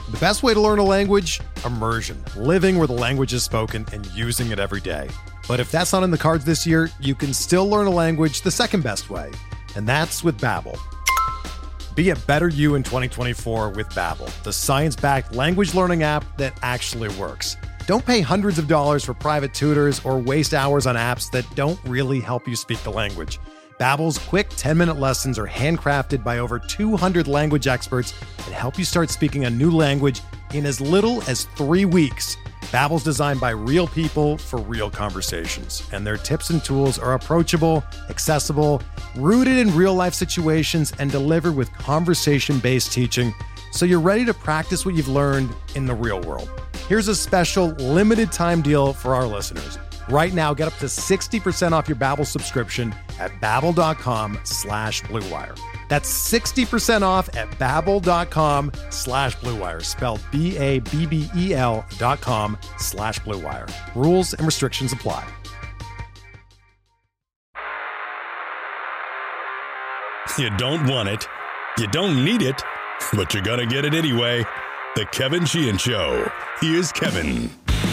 The best way to learn a language? Immersion. Living where the language is spoken and using it every day. But if that's not in the cards this year, you can still learn a language the second best way, and that's with Babbel. Be a better you in 2024 with Babbel, the science-backed language learning app that actually works. Don't pay hundreds of dollars for private tutors or waste hours on apps that don't really help you speak the language. Babbel's quick 10-minute lessons are handcrafted by over 200 language experts and help you start speaking a new language in as little as 3 weeks. Babbel's designed by real people for real conversations, and their tips and tools are approachable, accessible, rooted in real-life situations, and delivered with conversation-based teaching, so you're ready to practice what you've learned in the real world. Here's a special limited-time deal for our listeners. Right now, get up to 60% off your Babbel subscription at babbel.com/Blue Wire. That's 60% off at babbel.com/Blue Wire, spelled BABBEL.com/Blue Wire. Rules and restrictions apply. You don't want it, you don't need it, but you're gonna get it anyway. The Kevin Sheehan Show. Here's Kevin.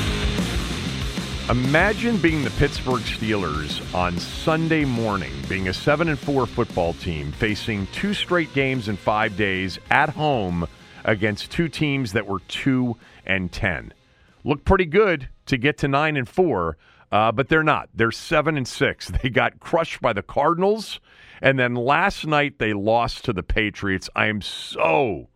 Imagine being the Pittsburgh Steelers on Sunday morning, being a 7-4 football team, facing 2 straight games in 5 days at home against 2 teams that were 2-10. Looked pretty good to get to 9-4, but they're not. They're 7-6. They got crushed by the Cardinals, and then last night they lost to the Patriots. I am so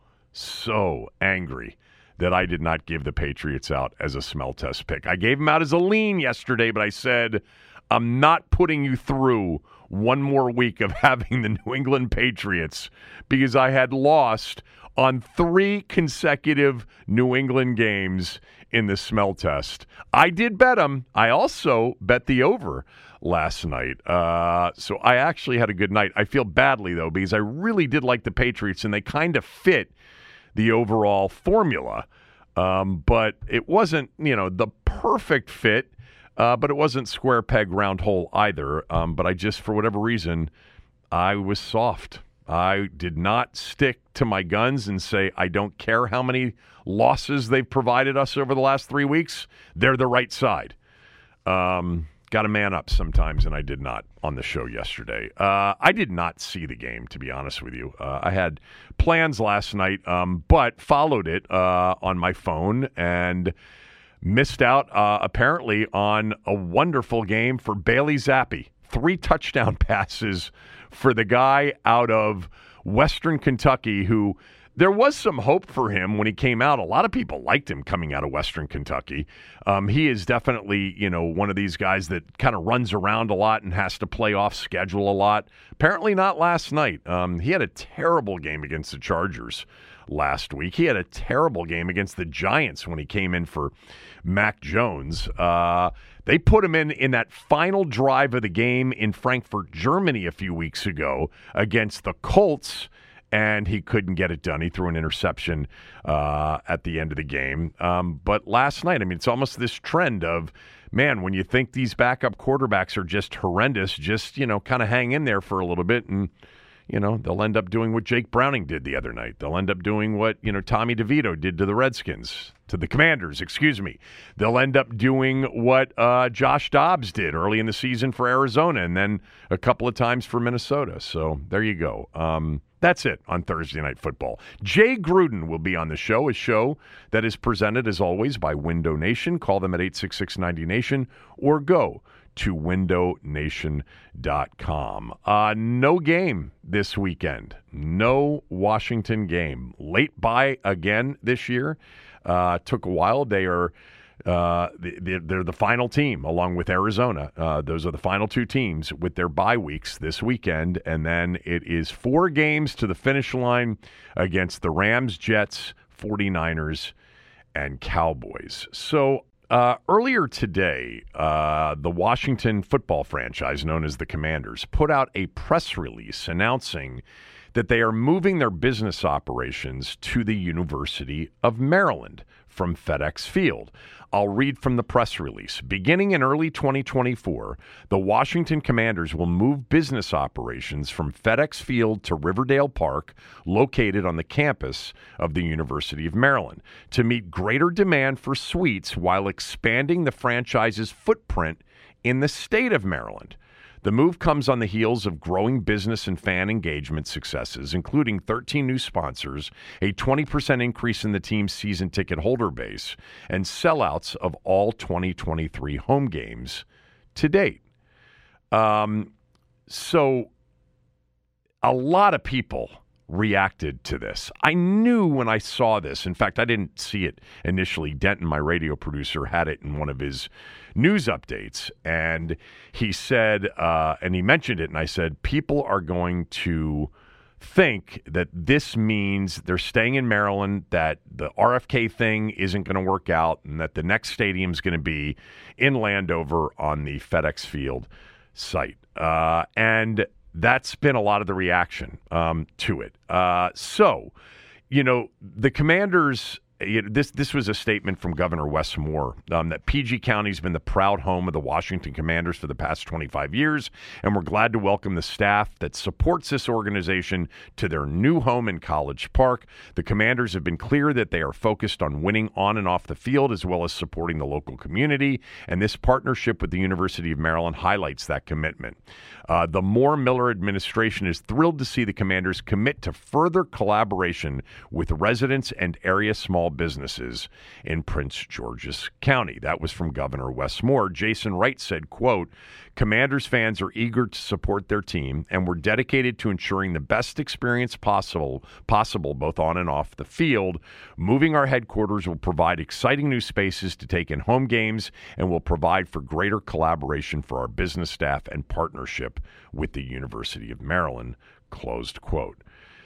angry that I did not give the Patriots out as a smell test pick. I gave them out as a lean yesterday, but I said, I'm not putting you through one more week of having the New England Patriots because I had lost on 3 consecutive New England games in the smell test. I did bet them. I also bet the over last night. So I actually had a good night. I feel badly, though, because I really did like the Patriots, and they kind of fit the overall formula. But it wasn't, the perfect fit, but it wasn't square peg, round hole either. But I just, for whatever reason, I was soft. I did not stick to my guns and say, I don't care how many losses they've provided us over the last 3 weeks. They're the right side. Got to man up sometimes, and I did not on the show yesterday. I did not see the game, to be honest with you. I had plans last night, but followed it on my phone and missed out, apparently, on a wonderful game for Bailey Zappi. 3 touchdown passes for the guy out of Western Kentucky who... There was some hope for him when he came out. A lot of people liked him coming out of Western Kentucky. He is definitely, one of these guys that kind of runs around a lot and has to play off schedule a lot. Apparently not last night. He had a terrible game against the Chargers last week. He had a terrible game against the Giants when he came in for Mac Jones. They put him in that final drive of the game in Frankfurt, Germany a few weeks ago against the Colts, and he couldn't get it done. He threw an interception at the end of the game. But last night, it's almost this trend of, man, when you think these backup quarterbacks are just horrendous, just, kind of hang in there for a little bit, and, they'll end up doing what Jake Browning did the other night. They'll end up doing what, Tommy DeVito did to the Redskins, to the Commanders, excuse me. They'll end up doing what Josh Dobbs did early in the season for Arizona and then a couple of times for Minnesota. So there you go. That's it on Thursday Night Football. Jay Gruden will be on the show, a show that is presented, as always, by Window Nation. Call them at 866-90-NATION or go to windownation.com. No game this weekend. No Washington game. Late bye again this year. Took a while. They are they're the final team along with Arizona. Those are the final 2 teams with their bye weeks this weekend. And then it is 4 games to the finish line against the Rams, Jets, 49ers, and Cowboys. So earlier today, the Washington football franchise known as the Commanders put out a press release announcing that they are moving their business operations to the University of Maryland from FedEx Field. I'll read from the press release. Beginning in early 2024, the Washington Commanders will move business operations from FedEx Field to Riverdale Park, located on the campus of the University of Maryland, to meet greater demand for suites while expanding the franchise's footprint in the state of Maryland. The move comes on the heels of growing business and fan engagement successes, including 13 new sponsors, a 20% increase in the team's season ticket holder base, and sellouts of all 2023 home games to date. So a lot of people reacted to this. I knew when I saw this. In fact, I didn't see it initially. Denton, my radio producer, had it in one of his news updates. And he said, and he mentioned it, and I said, people are going to think that this means they're staying in Maryland, that the RFK thing isn't going to work out, and that the next stadium is going to be in Landover on the FedEx Field site. And that's been a lot of the reaction to it. So, the Commanders, this was a statement from Governor Wes Moore, that PG County has been the proud home of the Washington Commanders for the past 25 years, and we're glad to welcome the staff that supports this organization to their new home in College Park. The Commanders have been clear that they are focused on winning on and off the field, as well as supporting the local community, and this partnership with the University of Maryland highlights that commitment. The Moore-Miller administration is thrilled to see the Commanders commit to further collaboration with residents and area small businesses in Prince George's County. That was from Governor Wes Moore. Jason Wright said, quote, Commanders fans are eager to support their team, and we're dedicated to ensuring the best experience possible both on and off the field. Moving our headquarters will provide exciting new spaces to take in home games and will provide for greater collaboration for our business staff and partnership with the University of Maryland, closed quote.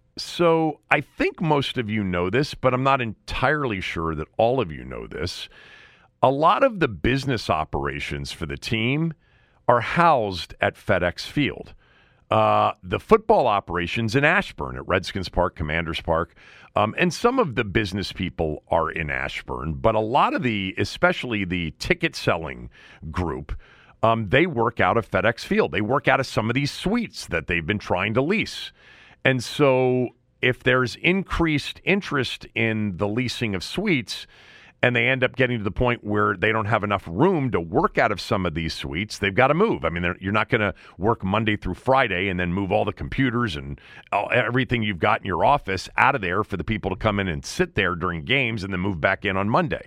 So I think most of you know this, but I'm not entirely sure that all of you know this. A lot of the business operations for the team are housed at FedEx Field. The football operations in Ashburn at Redskins Park, Commanders Park, and some of the business people are in Ashburn, but a lot of especially the ticket selling group, they work out of FedEx Field. They work out of some of these suites that they've been trying to lease. And so if there's increased interest in the leasing of suites, and they end up getting to the point where they don't have enough room to work out of some of these suites, they've got to move. I mean, you're not going to work Monday through Friday and then move all the computers and everything you've got in your office out of there for the people to come in and sit there during games and then move back in on Monday.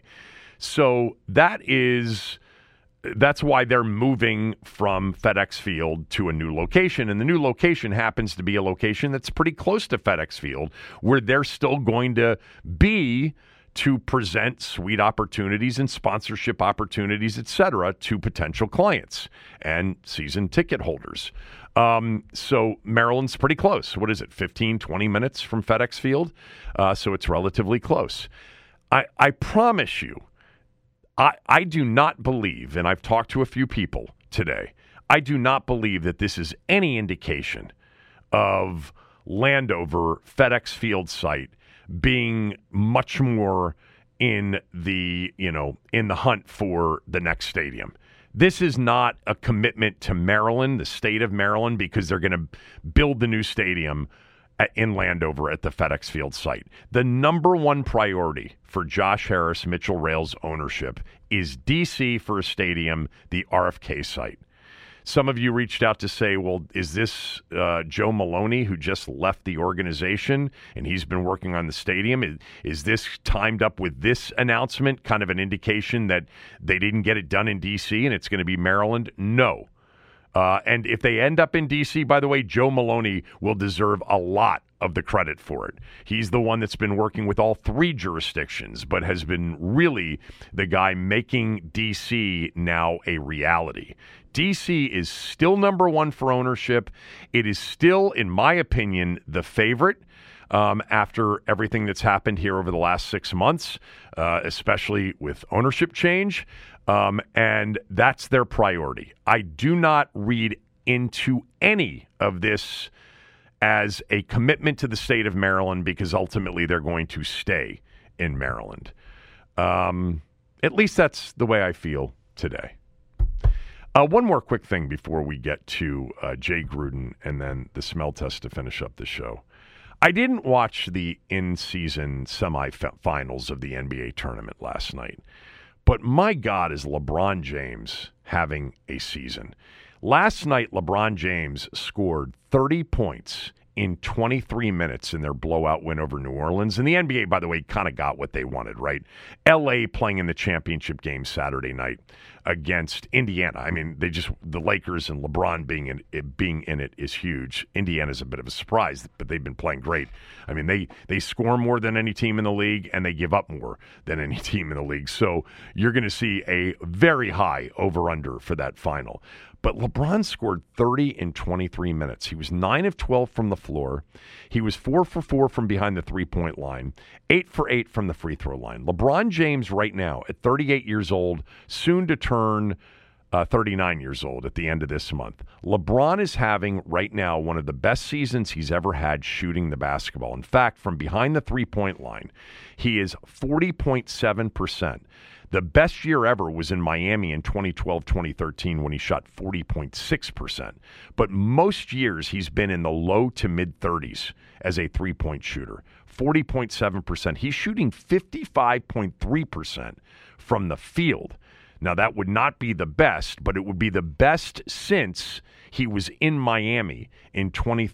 So that's why they're moving from FedEx Field to a new location. And the new location happens to be a location that's pretty close to FedEx Field, where they're still going to be to present suite opportunities and sponsorship opportunities, et cetera, to potential clients and season ticket holders. So Maryland's pretty close. What is it, 15, 20 minutes from FedEx Field? So it's relatively close. I promise you, I do not believe, and I've talked to a few people today, I do not believe that this is any indication of Landover FedEx Field site being much more in the hunt for the next stadium. This is not a commitment to Maryland, the state of Maryland, because they're going to build the new stadium in Landover at the FedEx Field site. The number one priority for Josh Harris, Mitchell Rail's ownership is D.C. for a stadium, the RFK site. Some of you reached out to say, well, is this Joe Maloney, who just left the organization and he's been working on the stadium? Is this timed up with this announcement, kind of an indication that they didn't get it done in D.C. and it's going to be Maryland? No. And if they end up in D.C., by the way, Joe Maloney will deserve a lot of the credit for it. He's the one that's been working with all three jurisdictions, but has been really the guy making D.C. now a reality. D.C. is still number one for ownership. It is still, in my opinion, the favorite after everything that's happened here over the last 6 months, especially with ownership change. And that's their priority. I do not read into any of this as a commitment to the state of Maryland because ultimately they're going to stay in Maryland. At least that's the way I feel today. One more quick thing before we get to Jay Gruden and then the smell test to finish up the show. I didn't watch the in-season semifinals of the NBA tournament last night, but my God, is LeBron James having a season. Last night, LeBron James scored 30 points in 23 minutes in their blowout win over New Orleans. And the NBA, by the way, kind of got what they wanted, right? LA playing in the championship game Saturday night against Indiana. I mean, the Lakers and LeBron being in it is huge. Indiana's a bit of a surprise, but they've been playing great. I mean, they score more than any team in the league, and they give up more than any team in the league. So you're going to see a very high over-under for that final. But LeBron scored 30 in 23 minutes. He was 9 of 12 from the floor. He was 4 for 4 from behind the three-point line, 8 for 8 from the free throw line. LeBron James right now at 38 years old, soon to turn 39 years old at the end of this month. LeBron is having right now one of the best seasons he's ever had shooting the basketball. In fact, from behind the three-point line, he is 40.7%. The best year ever was in Miami in 2012-2013 when he shot 40.6%. But most years he's been in the low to mid-30s as a three-point shooter. 40.7%. He's shooting 55.3% from the field. Now, that would not be the best, but it would be the best since he was in Miami in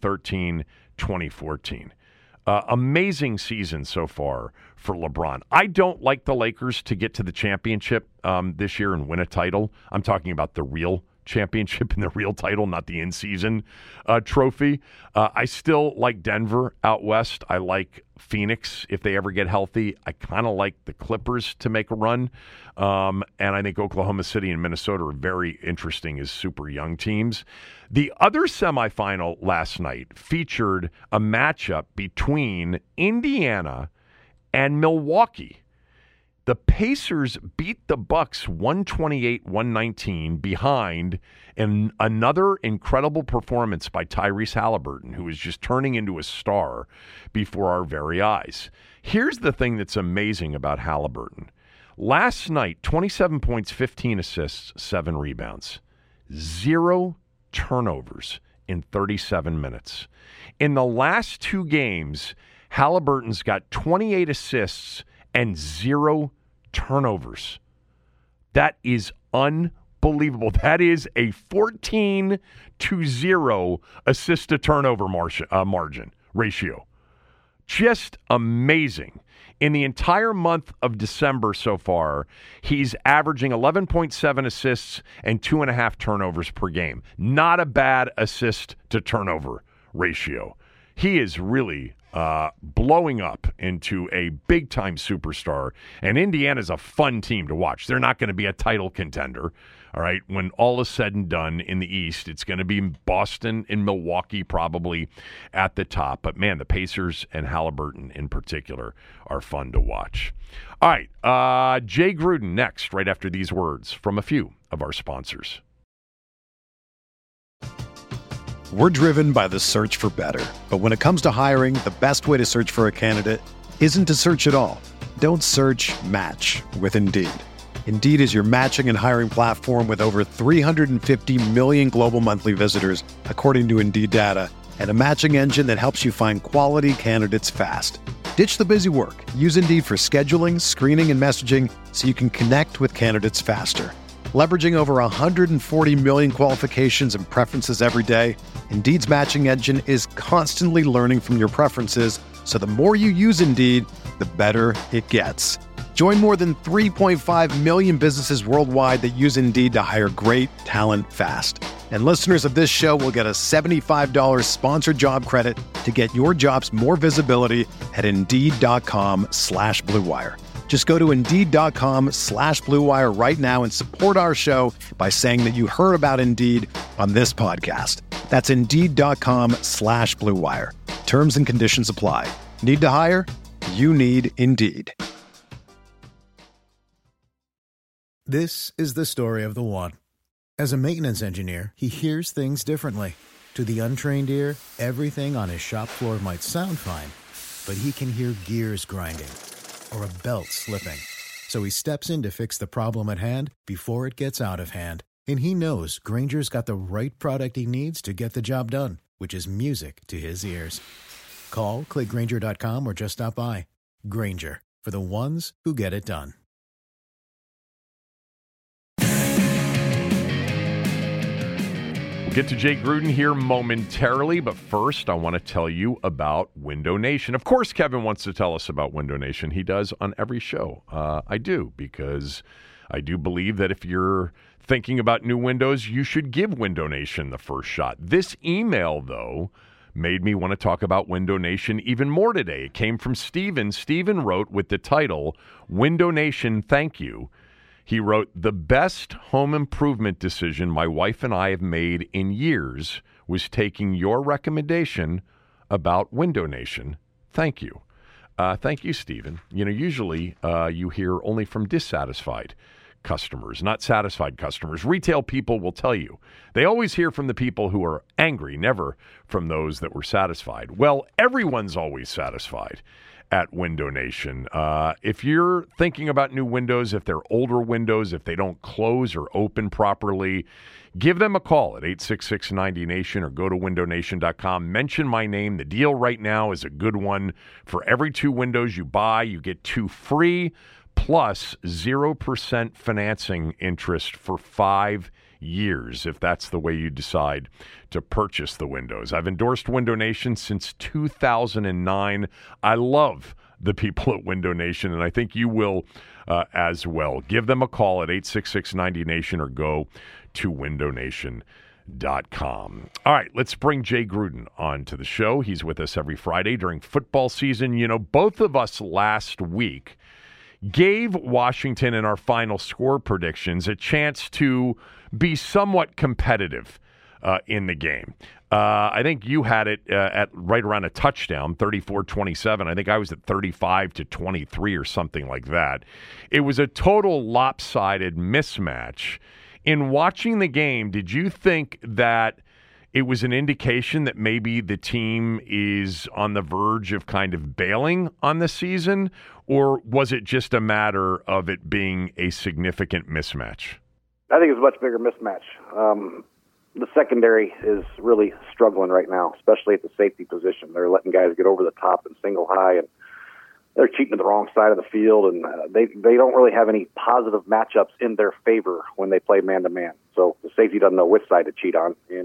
2013-2014. Amazing season so far for LeBron. I don't like the Lakers to get to the championship this year and win a title. I'm talking about the real championship and the real title, not the in-season trophy. I still like Denver out west. I like Phoenix if they ever get healthy. I kind of like the Clippers to make a run. And I think Oklahoma City and Minnesota are very interesting as super young teams. The other semifinal last night featured a matchup between Indiana and Milwaukee. The Pacers beat the Bucks 128-119 behind another incredible performance by Tyrese Halliburton, who is just turning into a star before our very eyes. Here's the thing that's amazing about Halliburton. Last night, 27 points, 15 assists, 7 rebounds, 0 turnovers in 37 minutes. In the last 2 games, Halliburton's got 28 assists and 0 turnovers. That is unbelievable. That is a 14-0 assist to turnover margin ratio. Just amazing. In the entire month of December so far, he's averaging 11.7 assists and 2.5 turnovers per game. Not a bad assist to turnover ratio. He is really blowing up into a big-time superstar. And Indiana's a fun team to watch. They're not going to be a title contender. All right, when all is said and done in the East, it's going to be Boston and Milwaukee probably at the top. But, man, the Pacers and Halliburton in particular are fun to watch. All right, Jay Gruden next, right after these words from a few of our sponsors. We're driven by the search for better. But when it comes to hiring, the best way to search for a candidate isn't to search at all. Don't search, match with Indeed. Indeed is your matching and hiring platform with over 350 million global monthly visitors, according to Indeed data, and a matching engine that helps you find quality candidates fast. Ditch the busy work. Use Indeed for scheduling, screening, and messaging so you can connect with candidates faster. Leveraging over 140 million qualifications and preferences every day, Indeed's matching engine is constantly learning from your preferences, so the more you use Indeed, the better it gets. Join more than 3.5 million businesses worldwide that use Indeed to hire great talent fast. And listeners of this show will get a $75 sponsored job credit to get your jobs more visibility at Indeed.com/Blue Wire. Just go to Indeed.com/Blue Wire right now and support our show by saying that you heard about Indeed on this podcast. That's Indeed.com/Blue Wire. Terms and conditions apply. Need to hire? You need Indeed. This is the story of the one. As a maintenance engineer, he hears things differently. To the untrained ear, everything on his shop floor might sound fine, but he can hear gears grinding or a belt slipping. So he steps in to fix the problem at hand before it gets out of hand. And he knows Grainger's got the right product he needs to get the job done, which is music to his ears. Call, click Grainger.com, or just stop by. Grainger, for the ones who get it done. We'll get to Jay Gruden here momentarily, but first I want to tell you about Window Nation. Of course, Kevin wants to tell us about Window Nation. He does on every show. I do, because I do believe that if you're thinking about new windows, you should give Window Nation the first shot. This email, though, made me want to talk about Window Nation even more today. It came from Steven. Steven wrote with the title, Window Nation, thank you. He wrote, the best home improvement decision my wife and I have made in years was taking your recommendation about Window Nation. Thank you. Thank you, Stephen. You know, usually you hear only from dissatisfied customers, not satisfied customers. Retail people will tell you. They always hear from the people who are angry, never from those that were satisfied. Well, everyone's always satisfied at Window Nation. If you're thinking about new windows, if they're older windows, if they don't close or open properly, give them a call at 866-90-NATION or go to windownation.com. Mention my name. The deal right now is a good one. For every 2 windows you buy, you get 2 free plus 0% financing interest for 5 years, if that's the way you decide to purchase the windows. I've endorsed Window Nation since 2009. I love the people at Window Nation, and I think you will as well. Give them a call at 866-90-NATION or go to windownation.com. All right, let's bring Jay Gruden on to the show. He's with us every Friday during football season. You know, both of us last week gave Washington in our final score predictions a chance to be somewhat competitive in the game. I think you had it at right around a touchdown, 34-27. I think I was at 35-23 or something like that. It was a total lopsided mismatch. In watching the game, did you think that it was an indication that maybe the team is on the verge of kind of bailing on the season, or was it just a matter of it being a significant mismatch? I think it's a much bigger mismatch. The secondary is really struggling right now, especially at the safety position. They're letting guys get over the top and single high, and they're cheating to the wrong side of the field, and they don't really have any positive matchups in their favor when they play man-to-man. So the safety doesn't know which side to cheat on, and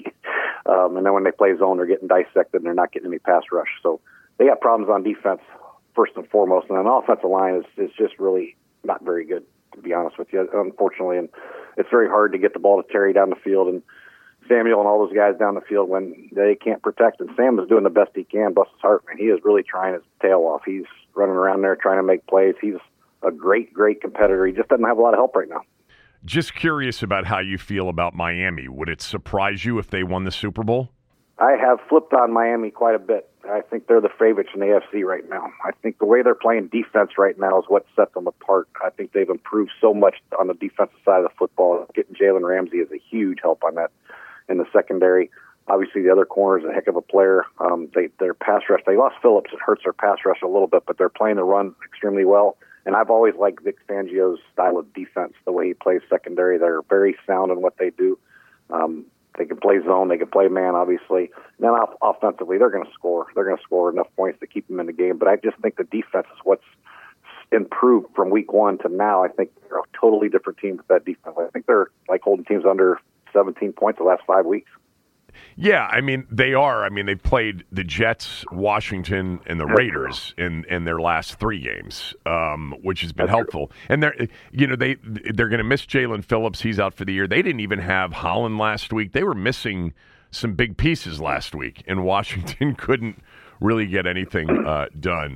then when they play zone, they're getting dissected, and they're not getting any pass rush. So they got problems on defense, first and foremost, and then the offensive line is just really not very good, to be honest with you, unfortunately. And it's very hard to get the ball to Terry down the field and Samuel and all those guys down the field when they can't protect. And Sam is doing the best he can, bless his heart, man. He is really trying his tail off. He's running around there trying to make plays. He's a great, great competitor. He just doesn't have a lot of help right now. Just curious about how you feel about Miami. Would it surprise you if they won the Super Bowl? I have flipped on Miami quite a bit. I think they're the favorites in the AFC right now. I think the way they're playing defense right now is what sets them apart. I think they've improved so much on the defensive side of the football. Getting Jalen Ramsey is a huge help on that in the secondary. Obviously, the other corner is a heck of a player. Their pass rush, they lost Phillips. It hurts their pass rush a little bit, but they're playing the run extremely well. And I've always liked Vic Fangio's style of defense, the way he plays secondary. They're very sound in what they do. They can play zone. They can play man, obviously. And then offensively, they're going to score. They're going to score enough points to keep them in the game. But I just think the defense is what's improved from week 1 to now. I think they're a totally different team with that defense. I think they're like holding teams under 17 points the last 5 weeks. Yeah, I mean, they are. I mean, they played the Jets, Washington, and the Raiders in their last 3 games, which has been helpful. And they're going to miss Jalen Phillips. He's out for the year. They didn't even have Holland last week. They were missing some big pieces last week, and Washington couldn't really get anything done.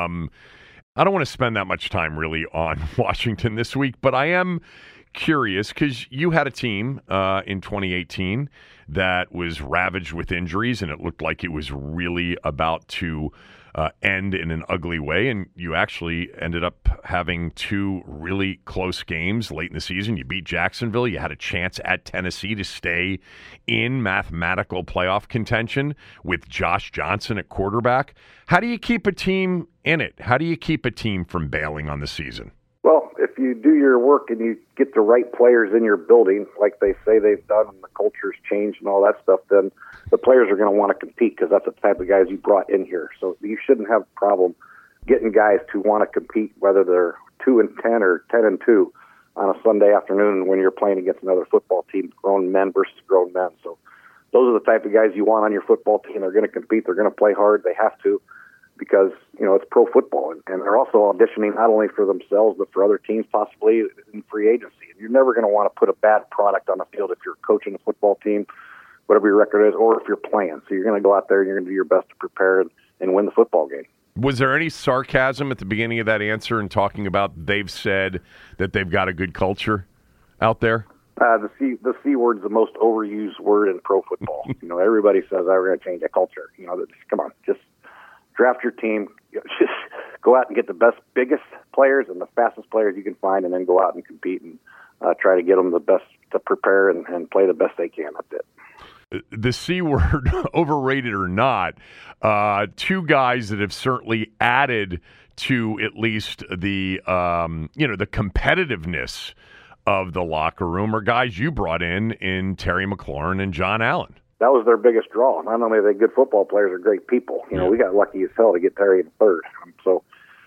I don't want to spend that much time really on Washington this week, but I am curious because you had a team in 2018 that was ravaged with injuries, and it looked like it was really about to end in an ugly way, and you actually ended up having two really close games late in the season. You beat Jacksonville. You had a chance at Tennessee to stay in mathematical playoff contention with Josh Johnson at quarterback. How do you keep a team in it? How do you keep a team from bailing on the season? Well, if you do your work and you get the right players in your building, like they say they've done, and the culture's changed and all that stuff, then the players are going to want to compete because that's the type of guys you brought in here. So you shouldn't have a problem getting guys to want to compete, whether they're 2-10 or 10-2 on a Sunday afternoon when you're playing against another football team, grown men versus grown men. So those are the type of guys you want on your football team. They're going to compete. They're going to play hard. They have to, because, it's pro football. And they're also auditioning not only for themselves, but for other teams, possibly in free agency. And you're never going to want to put a bad product on the field if you're coaching a football team, whatever your record is, or if you're playing. So you're going to go out there and you're going to do your best to prepare and win the football game. Was there any sarcasm at the beginning of that answer in talking about they've said that they've got a good culture out there? The C word's the most overused word in pro football. Everybody says, we're going to change the culture. Come on, just draft your team. Just go out and get the best, biggest players and the fastest players you can find, and then go out and compete and try to get them the best to prepare and play the best they can. That's it. The C word, overrated or not, two guys that have certainly added to at least the the competitiveness of the locker room are guys you brought in Terry McLaurin and John Allen. That was their biggest draw. Not only are they good football players, they're great people. We got lucky as hell to get Terry in third. So,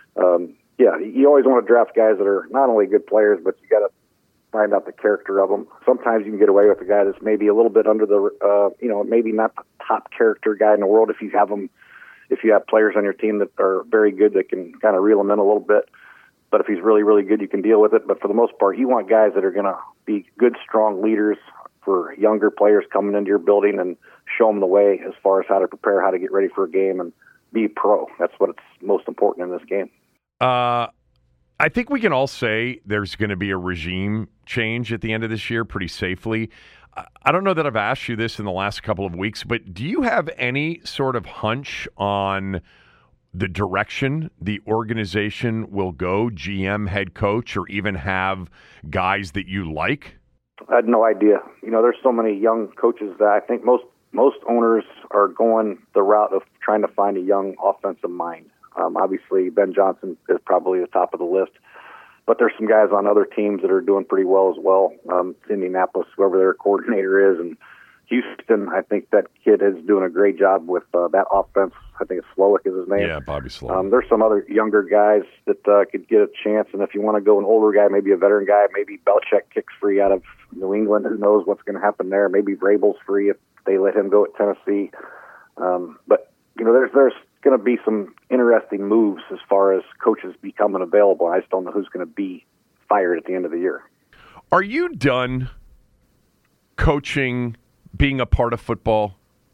you always want to draft guys that are not only good players, but you got to find out the character of them. Sometimes you can get away with a guy that's maybe a little bit under the, maybe not the top character guy in the world if you have players on your team that are very good that can kind of reel them in a little bit. But if he's really, really good, you can deal with it. But for the most part, you want guys that are going to be good, strong leaders for younger players coming into your building and show them the way as far as how to prepare, how to get ready for a game, and be pro. That's what's most important in this game. I think we can all say there's going to be a regime change at the end of this year pretty safely. I don't know that I've asked you this in the last couple of weeks, but do you have any sort of hunch on the direction the organization will go, GM, head coach, or even have guys that you like? I had no idea. There's so many young coaches that I think most owners are going the route of trying to find a young offensive mind. Obviously, Ben Johnson is probably the top of the list, but there's some guys on other teams that are doing pretty well as well. Indianapolis, whoever their coordinator is, and Houston, I think that kid is doing a great job with that offense. I think it's Slowick is his name. Yeah, Bobby Slowick. There's some other younger guys that could get a chance, and if you want to go an older guy, maybe a veteran guy, maybe Belichick kicks free out of New England. Who knows what's going to happen there? Maybe Vrabel's free if they let him go at Tennessee. But there's going to be some interesting moves as far as coaches becoming available. I just don't know who's going to be fired at the end of the year. Are you done coaching, being a part of football?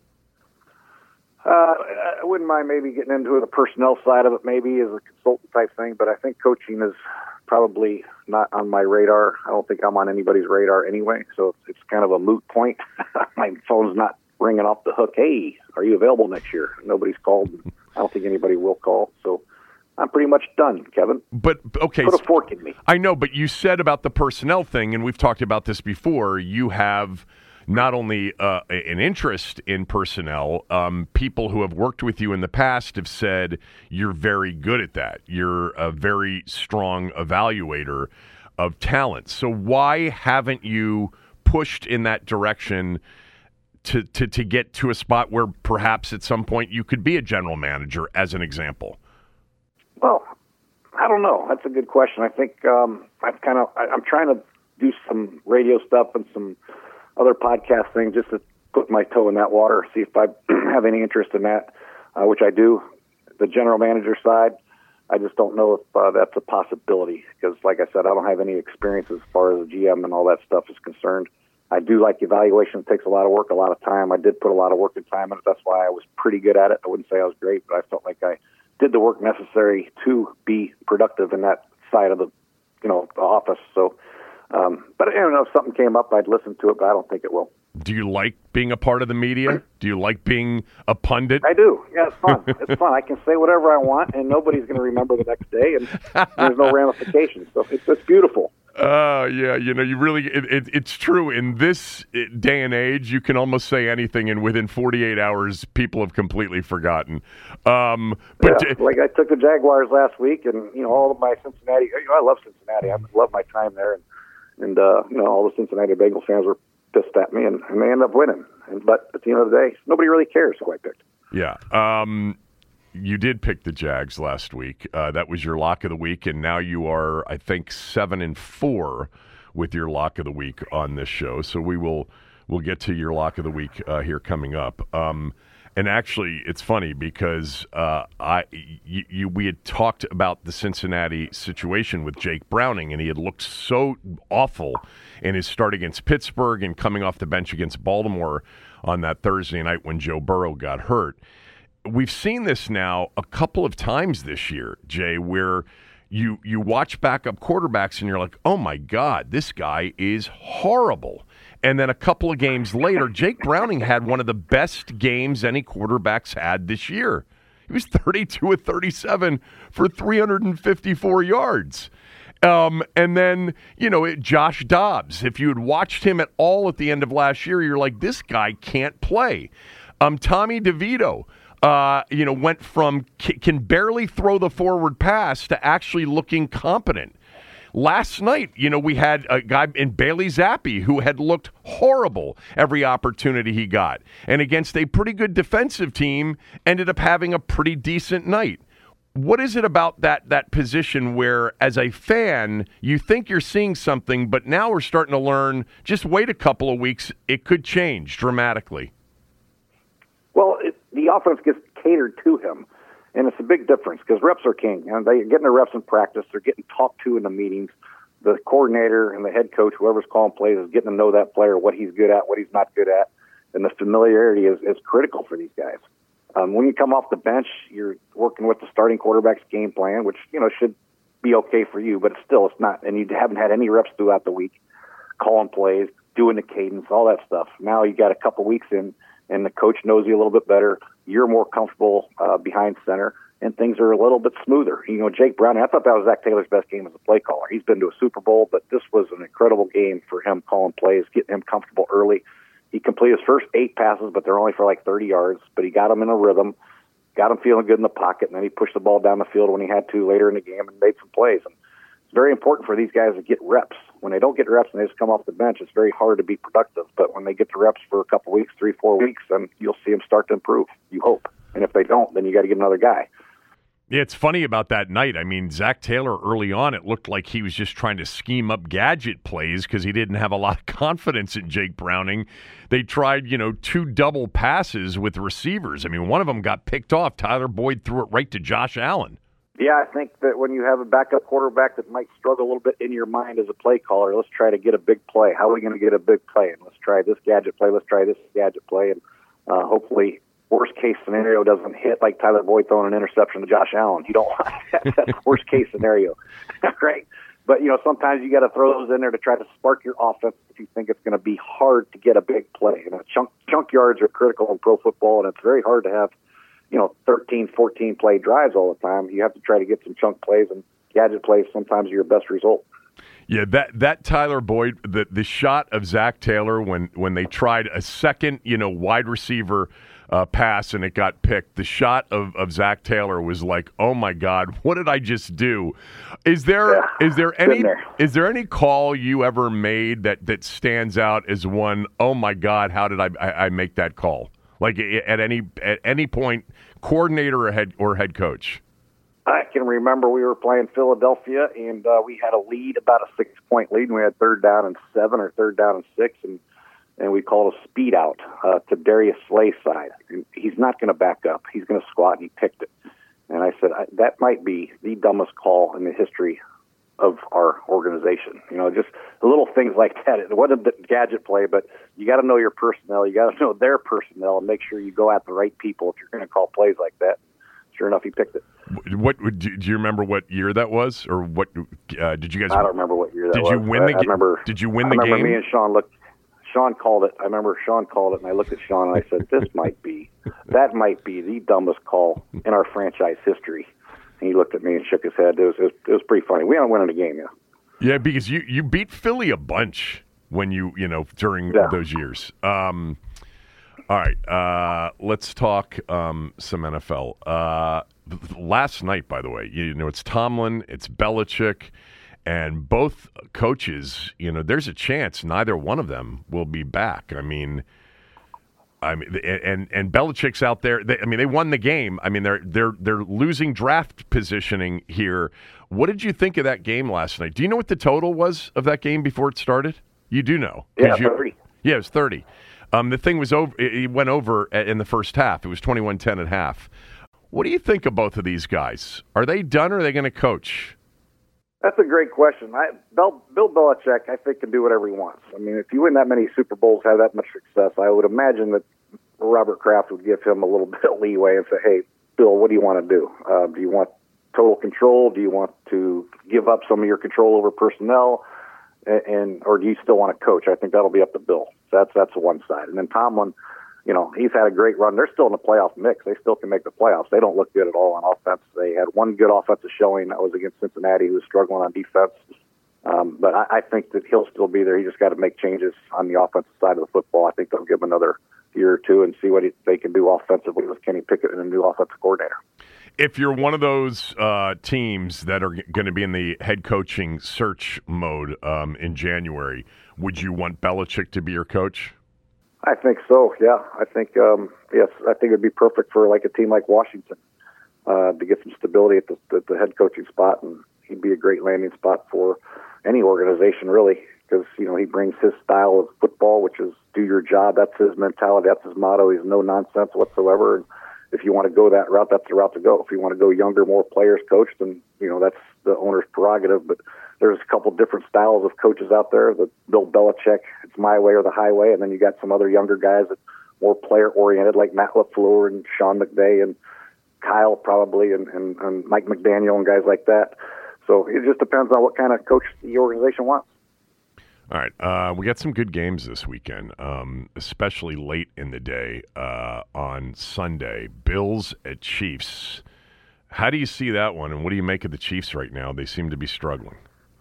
I wouldn't mind maybe getting into the personnel side of it, maybe as a consultant type thing, but I think coaching is probably not on my radar. I don't think I'm on anybody's radar anyway, so it's kind of a moot point. My phone's not ringing off the hook. Hey, are you available next year? Nobody's called. I don't think anybody will call, so I'm pretty much done, Kevin. But, okay. Put a fork in me. I know, but you said about the personnel thing, and we've talked about this before, you have not only an interest in personnel, people who have worked with you in the past have said you're very good at that. You're a very strong evaluator of talent. So why haven't you pushed in that direction to get to a spot where perhaps at some point you could be a general manager, as an example? Well, I don't know. That's a good question. I think I'm trying to do some radio stuff and some other podcast things just to put my toe in that water, see if I have any interest in that, which I do. The general manager side, I just don't know if that's a possibility because, like I said, I don't have any experience as far as the GM and all that stuff is concerned. I do like evaluation. It takes a lot of work, a lot of time. I did put a lot of work and time in it. That's why I was pretty good at it. I wouldn't say I was great, but I felt like I did the work necessary to be productive in that side of the office. So, but if something came up, I'd listen to it, but I don't think it will. Do you like being a part of the media? Do you like being a pundit? I do. Yeah, it's fun. It's fun. I can say whatever I want, and nobody's going to remember the next day, and there's no ramifications. So it's beautiful. Yeah, you really, it's true. In this day and age, you can almost say anything, and within 48 hours, people have completely forgotten. Like I took the Jaguars last week, and, all of my Cincinnati, I love Cincinnati. I love my time there, and all the Cincinnati Bengals fans were pissed at me, and they end up winning. But at the end of the day, nobody really cares who I picked. Yeah. You did pick the Jags last week. That was your lock of the week, and now you are, I think, 7-4 with your lock of the week on this show. So we'll get to your lock of the week here coming up. And actually, it's funny because we had talked about the Cincinnati situation with Jake Browning, and he had looked so awful in his start against Pittsburgh and coming off the bench against Baltimore on that Thursday night when Joe Burrow got hurt. We've seen this now a couple of times this year, Jay, where you watch backup quarterbacks and you're like, oh, my God, this guy is horrible. And then a couple of games later, Jake Browning had one of the best games any quarterback's had this year. He was 32 of 37 for 354 yards. And then, Josh Dobbs, if you had watched him at all at the end of last year, you're like, this guy can't play. Tommy DeVito, went from can barely throw the forward pass to actually looking competent. Last night, we had a guy in Bailey Zappi who had looked horrible every opportunity he got. And against a pretty good defensive team, ended up having a pretty decent night. What is it about that position where, as a fan, you think you're seeing something, but now we're starting to learn, just wait a couple of weeks, it could change dramatically? Well, the offense gets catered to him, and it's a big difference because reps are king. And they're getting their reps in practice. They're getting talked to in the meetings. The coordinator and the head coach, whoever's calling plays, is getting to know that player, what he's good at, what he's not good at. And the familiarity is critical for these guys. When you come off the bench, you're working with the starting quarterback's game plan, which, should be okay for you, but it's not. And you haven't had any reps throughout the week, calling plays, doing the cadence, all that stuff. Now you got a couple weeks in, and the coach knows you a little bit better. You're more comfortable behind center, and things are a little bit smoother. Jake Browning, I thought that was Zach Taylor's best game as a play caller. He's been to a Super Bowl, but this was an incredible game for him calling plays, getting him comfortable early. He completed his first 8 passes, but they're only for like 30 yards. But he got him in a rhythm, got him feeling good in the pocket, and then he pushed the ball down the field when he had to later in the game and made some plays. And it's very important for these guys to get reps. When they don't get reps and they just come off the bench, it's very hard to be productive. But when they get the reps for a couple weeks, 3-4 weeks, then you'll see them start to improve, you hope. And if they don't, then you got to get another guy. Yeah, it's funny about that night. I mean, Zach Taylor early on, it looked like he was just trying to scheme up gadget plays because he didn't have a lot of confidence in Jake Browning. They tried, 2 double passes with receivers. I mean, one of them got picked off. Tyler Boyd threw it right to Josh Allen. Yeah, I think that when you have a backup quarterback that might struggle a little bit in your mind as a play caller, let's try to get a big play. How are we going to get a big play? And let's try this gadget play. Let's try this gadget play. And hopefully, worst case scenario doesn't hit like Tyler Boyd throwing an interception to Josh Allen. You don't want that. That's worst case scenario, right? But, sometimes you got to throw those in there to try to spark your offense if you think it's going to be hard to get a big play. Chunk yards are critical in pro football, and it's very hard to have 13, 14 play drives all the time. You have to try to get some chunk plays, and gadget plays sometimes are your best result. Yeah, that Tyler Boyd, the shot of Zach Taylor when they tried a second, wide receiver pass and it got picked, the shot of Zach Taylor was like, oh my God, what did I just do? Is there any call you ever made that stands out as one, oh my God, how did I make that call? Like at any point, coordinator or head coach? I can remember we were playing Philadelphia, and we had a lead, about a 6-point lead, and we had 3rd down and 7 or 3rd down and 6, and we called a speed out to Darius Slay's side. And he's not going to back up. He's going to squat, and he picked it. And I said, that might be the dumbest call in the history of our organization. Just the little things like that. It wasn't the gadget play, but you got to know your personnel. You got to know their personnel and make sure you go at the right people if you're going to call plays like that. Sure enough, he picked it. What do you remember? What year that was, or what did you guys? I don't remember what year that was. Did you win the game? Did you win the game? I remember me and Sean called it. I remember Sean called it, and I looked at Sean and I said, that might be the dumbest call in our franchise history. And he looked at me and shook his head. It was pretty funny. We ended up winning the game, yeah. Yeah, because you beat Philly a bunch when during those years. All right, let's talk some NFL. Last night, by the way, it's Tomlin, it's Belichick, and both coaches, there's a chance neither one of them will be back. I mean, and Belichick's out there. They won the game. I mean, they're losing draft positioning here. What did you think of that game last night? Do you know what the total was of that game before it started? You do know. Yeah, 30. Yeah, it was 30. The thing was over. It went over in the first half. It was 21-10 at half. What do you think of both of these guys? Are they done, or are they going to coach? That's a great question. Bill Belichick, I think, can do whatever he wants. I mean, if you win that many Super Bowls, have that much success, I would imagine that Robert Kraft would give him a little bit of leeway and say, hey, Bill, what do you want to do? Do you want total control? Do you want to give up some of your control over personnel? Or do you still want to coach? I think that'll be up to Bill. So that's one side. And then Tomlin, he's had a great run. They're still in the playoff mix. They still can make the playoffs. They don't look good at all on offense. They had one good offensive showing. That was against Cincinnati, who was struggling on defense. But I think that he'll still be there. He just got to make changes on the offensive side of the football. I think they'll give him another year or two and see what they can do offensively with Kenny Pickett and a new offensive coordinator. If you're one of those teams that are going to be in the head coaching search mode in January, would you want Belichick to be your coach? I think so, yeah. I think, yes, I think it would be perfect for like a team like Washington to get some stability at the head coaching spot, and he'd be a great landing spot for any organization, really, because, he brings his style of football, which is do your job. That's his mentality. That's his motto. He's no nonsense whatsoever. And if you want to go that route, that's the route to go. If you want to go younger, more players coached, then, that's the owner's prerogative. But there's a couple different styles of coaches out there. The Bill Belichick, it's my way or the highway. And then you got some other younger guys that more player-oriented, like Matt LaFleur and Sean McVay and Kyle probably and Mike McDaniel and guys like that. So it just depends on what kind of coach the organization wants. All right. We got some good games this weekend, especially late in the day on Sunday. Bills at Chiefs. How do you see that one, and what do you make of the Chiefs right now? They seem to be struggling.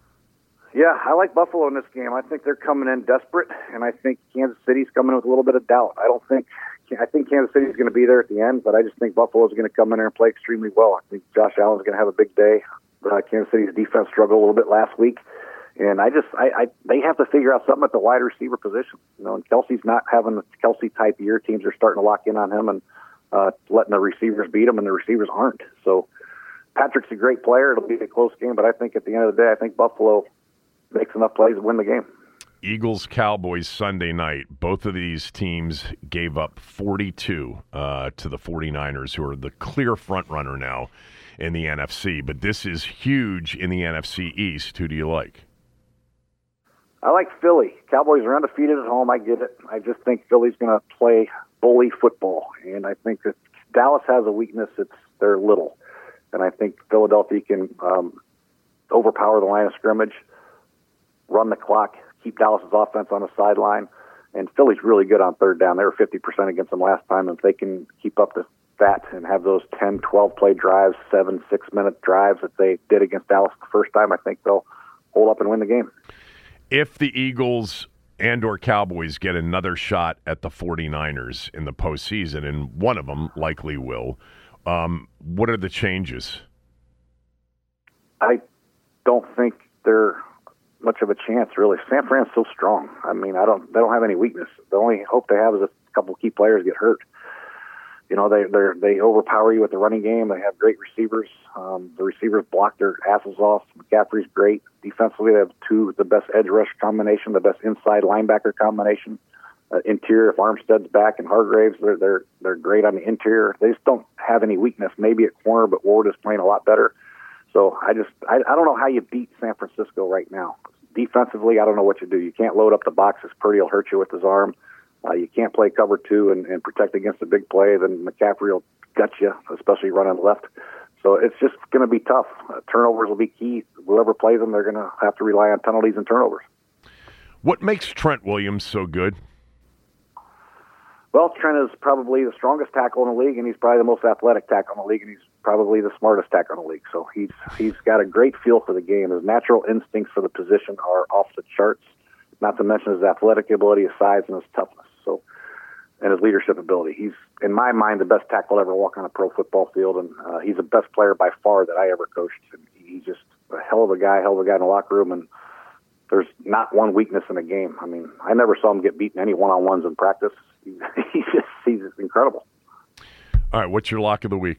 Yeah, I like Buffalo in this game. I think they're coming in desperate, and I think Kansas City's coming in with a little bit of doubt. I think Kansas City's going to be there at the end, but I just think Buffalo's going to come in there and play extremely well. I think Josh Allen's going to have a big day. Kansas City's defense struggled a little bit last week. And they have to figure out something at the wide receiver position. And Kelsey's not having the Kelsey type year. Teams are starting to lock in on him and letting the receivers beat him, and the receivers aren't. So Patrick's a great player. It'll be a close game, but I think at the end of the day, I think Buffalo makes enough plays to win the game. Eagles-Cowboys Sunday night. Both of these teams gave up 42 to the 49ers, who are the clear front runner now in the NFC. But this is huge in the NFC East. Who do you like? I like Philly. Cowboys are undefeated at home. I get it. I just think Philly's going to play bully football. And I think that Dallas has a weakness. They're little. And I think Philadelphia can overpower the line of scrimmage, run the clock, keep Dallas's offense on the sideline. And Philly's really good on third down. They were 50% against them last time. And if they can keep up that and have those 10, 12-play drives, 7, 6-minute drives that they did against Dallas the first time, I think they'll hold up and win the game. If the Eagles and or Cowboys get another shot at the 49ers in the postseason, and one of them likely will, what are the changes? I don't think they're much of a chance, really. San Fran's so strong. I mean, they don't have any weakness. The only hope they have is if a couple key players get hurt. They overpower you with the running game. They have great receivers. The receivers block their asses off. McCaffrey's great. Defensively, they have the best edge rush combination, the best inside linebacker combination. Interior, if Armstead's back and Hargraves, they're great on the interior. They just don't have any weakness. Maybe at corner, but Ward is playing a lot better. So I don't know how you beat San Francisco right now. Defensively, I don't know what you do. You can't load up the boxes. Purdy will hurt you with his arm. You can't play cover two and protect against a big play. Then McCaffrey will gut you, especially running left. So it's just going to be tough. Turnovers will be key. Whoever plays them, they're going to have to rely on penalties and turnovers. What makes Trent Williams so good? Well, Trent is probably the strongest tackle in the league, and he's probably the most athletic tackle in the league, and he's probably the smartest tackle in the league. So he's got a great feel for the game. His natural instincts for the position are off the charts, not to mention his athletic ability, his size, and his toughness. So, and his leadership ability. He's, in my mind, the best tackle ever walk on a pro football field, and he's the best player by far that I ever coached. And he's just a hell of a guy in the locker room, and there's not one weakness in the game. I mean, I never saw him get beaten any one-on-ones in practice. He's incredible. All right, what's your lock of the week?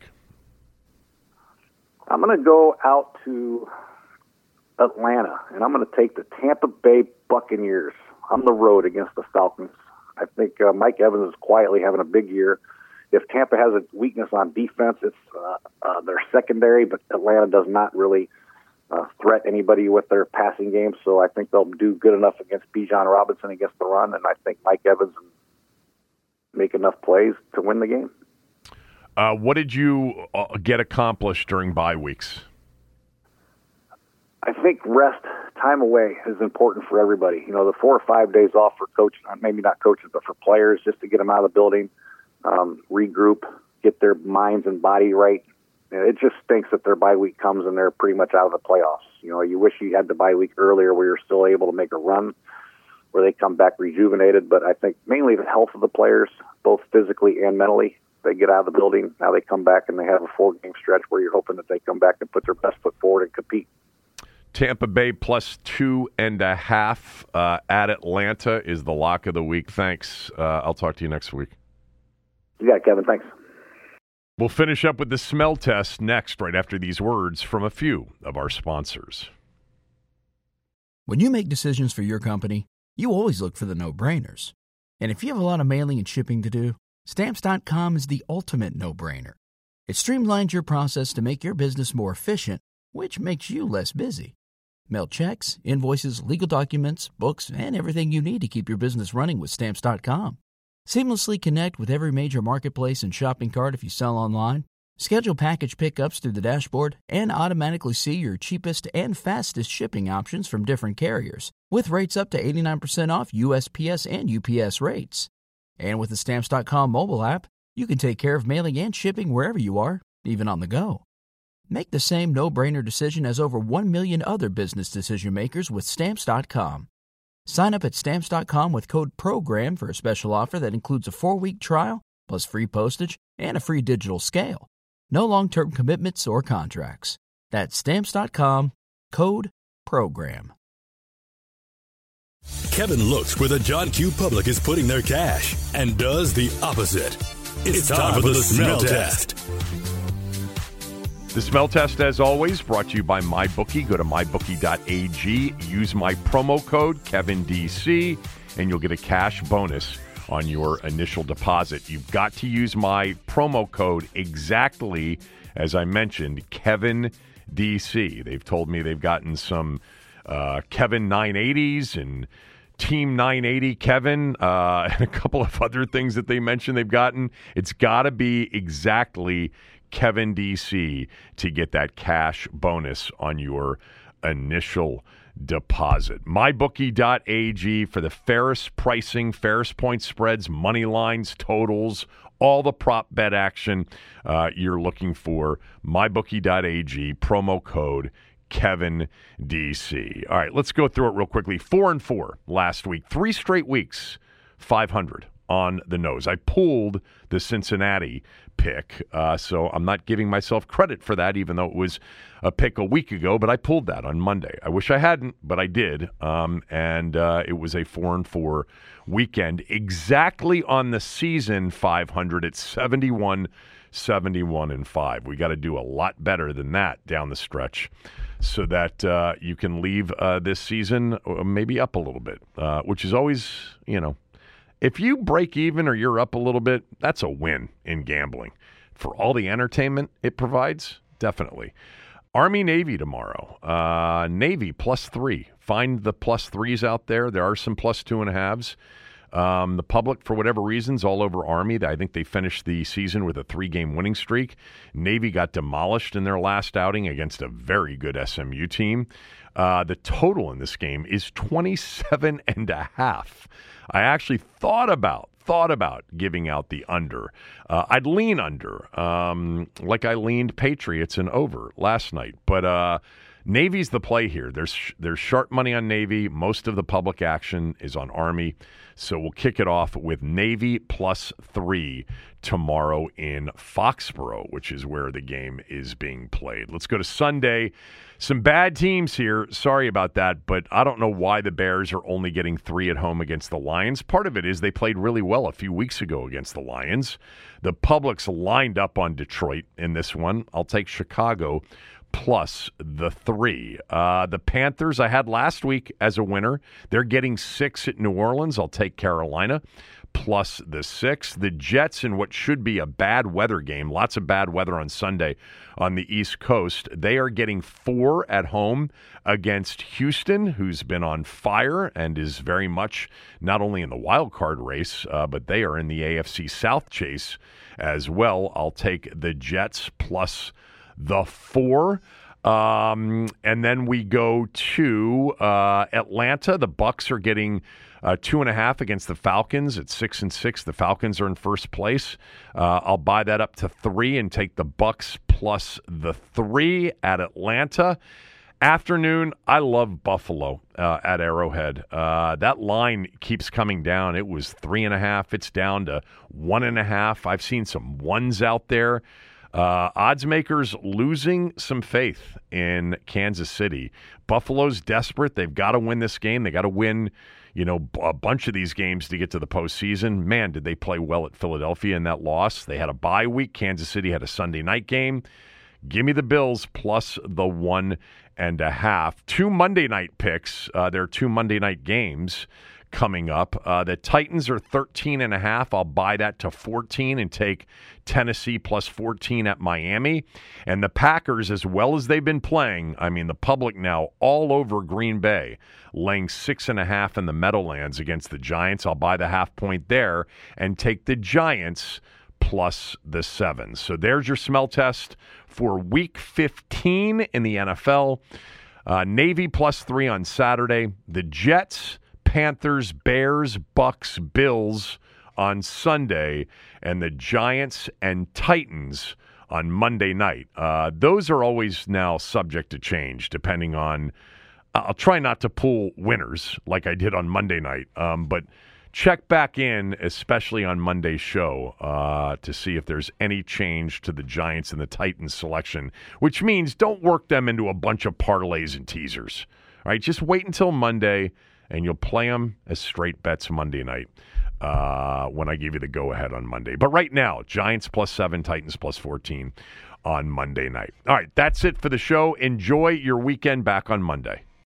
I'm going to go out to Atlanta, and I'm going to take the Tampa Bay Buccaneers on the road against the Falcons. I think Mike Evans is quietly having a big year. If Tampa has a weakness on defense, it's their secondary, but Atlanta does not really threat anybody with their passing game, so I think they'll do good enough against Bijan Robinson against the run, and I think Mike Evans make enough plays to win the game. What did you get accomplished during bye weeks? I think rest, time away is important for everybody. You know, the 4 or 5 days off for coaches, maybe not coaches, but for players, just to get them out of the building, regroup, get their minds and body right. It just stinks that their bye week comes and they're pretty much out of the playoffs. You know, you wish you had the bye week earlier where you're still able to make a run, where they come back rejuvenated. But I think mainly the health of the players, both physically and mentally. They get out of the building, now they come back and they have a 4-game stretch where you're hoping that they come back and put their best foot forward and compete. Tampa Bay plus 2.5 at Atlanta is the lock of the week. Thanks. I'll talk to you next week. You got it, Kevin. Thanks. We'll finish up with the smell test next, right after these words from a few of our sponsors. When you make decisions for your company, you always look for the no-brainers. And if you have a lot of mailing and shipping to do, Stamps.com is the ultimate no-brainer. It streamlines your process to make your business more efficient, which makes you less busy. Mail checks, invoices, legal documents, books, and everything you need to keep your business running with Stamps.com. Seamlessly connect with every major marketplace and shopping cart if you sell online. Schedule package pickups through the dashboard and automatically see your cheapest and fastest shipping options from different carriers, with rates up to 89% off USPS and UPS rates. And with the Stamps.com mobile app, you can take care of mailing and shipping wherever you are, even on the go. Make the same no-brainer decision as over 1 million other business decision makers with Stamps.com. Sign up at Stamps.com with code PROGRAM for a special offer that includes a 4-week trial, plus free postage and a free digital scale. No long-term commitments or contracts. That's Stamps.com, code PROGRAM. Kevin looks where the John Q. public is putting their cash and does the opposite. It's time for the smell test. The smell test, as always, brought to you by MyBookie. Go to mybookie.ag. Use my promo code, KevinDC, and you'll get a cash bonus on your initial deposit. You've got to use my promo code exactly as I mentioned, KevinDC. They've told me they've gotten some Kevin 980s and Team 980 Kevin, and a couple of other things that they mentioned they've gotten. It's got to be exactly Kevin DC to get that cash bonus on your initial deposit. MyBookie.ag for the fairest pricing, fairest point spreads, money lines, totals, all the prop bet action you're looking for. MyBookie.ag, promo code Kevin DC. All right, let's go through it real quickly. 4-4 last week. 3 straight weeks, 500 on the nose. I pulled the Cincinnati pick, so I'm not giving myself credit for that, even though it was a pick a week ago, but I pulled that on Monday. I wish I hadn't, but I did, and it was a 4-4 weekend. Exactly on the season 500, it's 71-5. We got to do a lot better than that down the stretch so that you can leave this season maybe up a little bit, which is always, if you break even or you're up a little bit, that's a win in gambling. For all the entertainment it provides, definitely. Army-Navy tomorrow. Navy +3. Find the +3s out there. There are some +2.5s. The public, for whatever reasons, all over Army. I think they finished the season with a 3-game winning streak. Navy got demolished in their last outing against a very good SMU team. The total in this game is 27.5. I actually thought about giving out the under. I'd lean under, like I leaned Patriots and over last night. But Navy's the play here. There's sharp money on Navy. Most of the public action is on Army. So we'll kick it off with Navy +3 tomorrow in Foxborough, which is where the game is being played. Let's go to Sunday. Some bad teams here. Sorry about that, but I don't know why the Bears are only getting 3 at home against the Lions. Part of it is they played really well a few weeks ago against the Lions. The public's lined up on Detroit in this one. I'll take Chicago plus the 3. The Panthers I had last week as a winner. They're getting 6 at New Orleans. I'll take Carolina plus the 6. The Jets in what should be a bad weather game. Lots of bad weather on Sunday on the East Coast. They are getting 4 at home against Houston, who's been on fire and is very much not only in the wild card race, but they are in the AFC South chase as well. I'll take the Jets plus the 4. And then we go to Atlanta. The Bucs are getting 2.5 against the Falcons at 6-6. The Falcons are in first place. I'll buy that up to 3 and take the Bucs plus the 3 at Atlanta. Afternoon, I love Buffalo at Arrowhead. That line keeps coming down. It was 3.5. It's down to 1.5. I've seen some 1s out there. Odds makers losing some faith in Kansas City. Buffalo's desperate. They've got to win this game. They got to win, a bunch of these games to get to the postseason. Man, did they play well at Philadelphia in that loss. They had a bye week. Kansas City had a Sunday night game. Give me the Bills plus the 1.5. 2 Monday night picks. There are 2 Monday night games coming up. The Titans are 13.5. I'll buy that to 14 and take Tennessee plus 14 at Miami. And the Packers, as well as they've been playing, the public now all over Green Bay, laying 6.5 in the Meadowlands against the Giants. I'll buy the half point there and take the Giants plus the 7. So there's your smell test for Week 15 in the NFL. Navy plus 3 on Saturday. The Jets, Panthers, Bears, Bucks, Bills on Sunday, and the Giants and Titans on Monday night. Those are always now subject to change depending on I'll try not to pull winners like I did on Monday night, but check back in, especially on Monday's show, to see if there's any change to the Giants and the Titans selection, which means don't work them into a bunch of parlays and teasers. All right, just wait until Monday, and you'll play them as straight bets Monday night when I give you the go-ahead on Monday. But right now, Giants plus 7, Titans plus 14 on Monday night. All right, that's it for the show. Enjoy your weekend. Back on Monday.